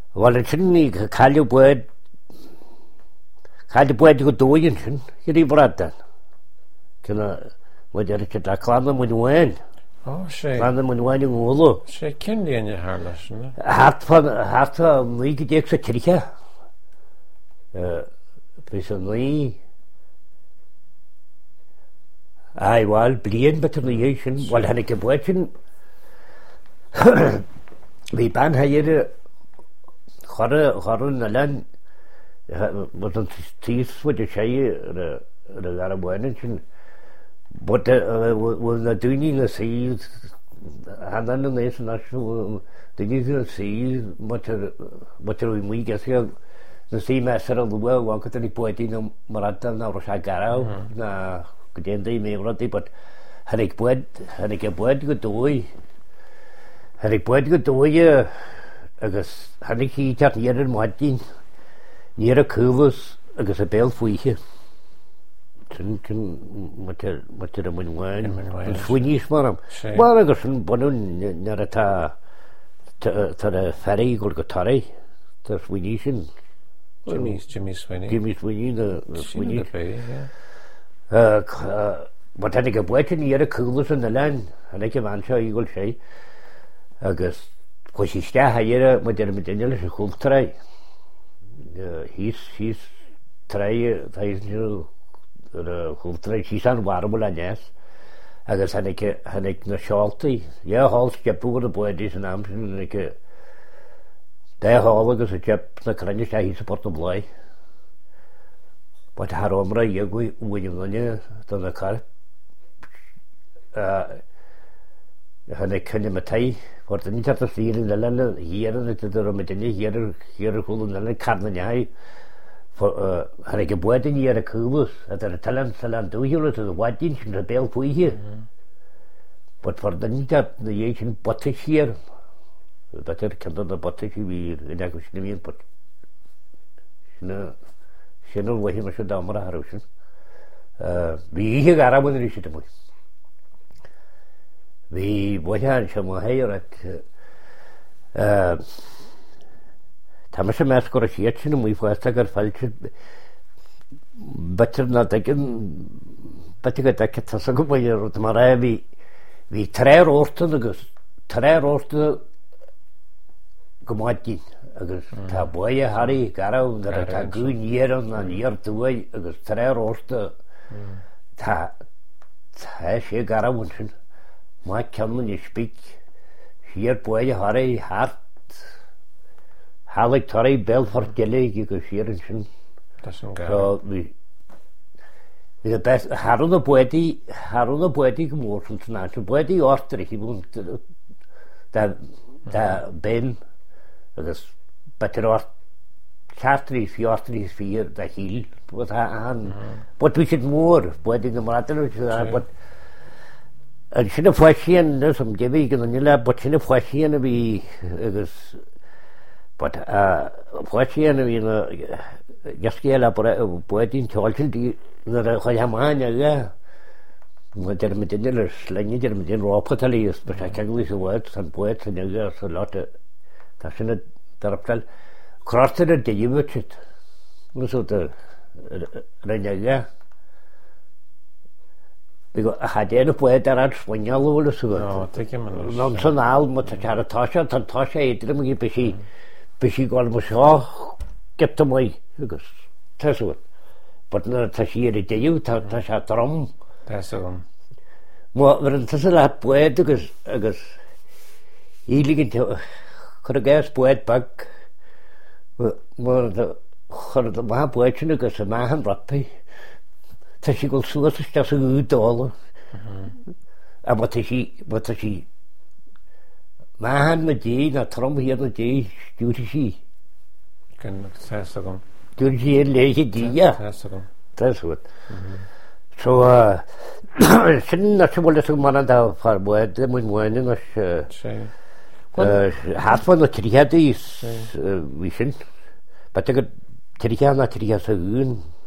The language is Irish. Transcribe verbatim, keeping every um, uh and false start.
Wel yn sy'n ni cael yw bwyd cael yw bwyd yw dwy yn sy'n i'r i bradan. Cyna wedi ar y cydla clan am wyn wen. O, se. Clan am wyn wen yng ngwlw. Se cyn di yn y harlas yna? Hart fan, hart fan, mwy gyda'r sa tyrcha. Bys yn mwy. Ai, wel, blien bet yn mwy sy'n, wel, hynny gybwyd sy'n. Fi ban hair chwarae, chwarae yn alan, bod yn tîs wedi siai ar y gar y bwyn sy'n, bod yn y dwyni yn y sydd, handan yn nes yn asio, dwyni yn y sydd, bod yn mwy gesio, yn sydd mesur yn ddwy, wan gyda ni bwyd i'n marada na rwysau garaw, na gyda'n dweud mewn rhaid i bod hynny'n bwyd, hynny'n bwyd gydwy, hynny'n bwyd gydwy, agos hynny'n chi tar ni'r yn mwadyn, ni'r y cyflws, agos y bel ffwyche. Tyn, tyn, mater am wynwain, yn swynys mar am. Wel, agos yn bod nhw'n nyr y ta, tar y fferi gwrdd gytarau, tar swynys yn. Jimmy, Jimmy Sweeney. Jimmy Sweeney, the Sweeney. Uh, Wat had ik een bootje hier, een koelers in de lijn. En ik heb aan zo'n eagle zei. Agus, was je sta hier, met de met de hele schooltrei. His, his trei, hij is nu de schooltrei. Hij is aan warm aan jas. Agus had ik, had ik naar Schalti. Ja, hals, ik heb ook de bootjes in Amsterdam. En ik, daar haal ik, als ik heb naar Kranjes, hij is een porto blij. Wat haar omra je gooi hoe je wanneer dan de kar han ik kan met hij wordt niet dat hier in de landen hier en het er met die hier hier gewoon dan kan dan hij voor han ik geboord in hier de kubus dat er talent talent doe je het wat ding in de bel voor hier wat voor dan niet dat de je in potisch hier dat er kan dan de potisch weer in dat is niet meer pot nou Sianol wahi masio damra harushin. Vi ihe gara mun rishi tamo. Vi wahan shamo hayrat. Tamasha maskora shiachin mui fasta gar falch. Batter na taken batika taket tasago bayar tamara vi vi tre orten gus tre orten gumati. Agus ta boye hari garaw dar ta gun yeron na yer tuway agus tre rosta ta ta she garaw unsin ma kamun ispik hier boye hari hart halik tari bel for gelegi gus yerin so vi vi best haruna boedi haruna boedi gmorsun na so boedi ortri hibun da da ben agus but there are chartries, fjortries, vier, dat hiel, wat aan. Wat we het more, wat in de maatregelen, wat. En zijn er voorzien, dus om te weten, en jullie, wat zijn er voorzien, wie, dus, wat, voorzien, wie, jaskela, wat in Chalchen, die, naar de Jamania, ja. Wat er met de slang, er met de roopgetali is, maar ik kan niet zo wat, zijn poëts en ja, zo laten, dat zijn het. Daarop krachten er die je weet het. We zullen renjaga. Ik had een poëet daaruit Spanje willen zoeken. Nou, dat je maar. Dan zo'n haal met de Tasha, dan Tasha heet er maar beetje, beetje gewoon zo. Ik heb het mooi. Dus dat is wat. Wat nou Tasha hier die je, Tasha trom. Dat is zo. Maar we zijn laat poëet dus, dus. Hier liggen Kyrgyz poet bag, maar de chorda ma poetje agus a mahan rappi, ta si gol suas sta sa gud dola, a ma ta si ma ta si mahan ma di na trom hier na di stúri si. Kan sa gom. Stúri si er leige di ja. Sa gom. Tas wat. So sin na se bolle so man da far boed de mun mun na se. Half van de triade is vision, but ik triade na triade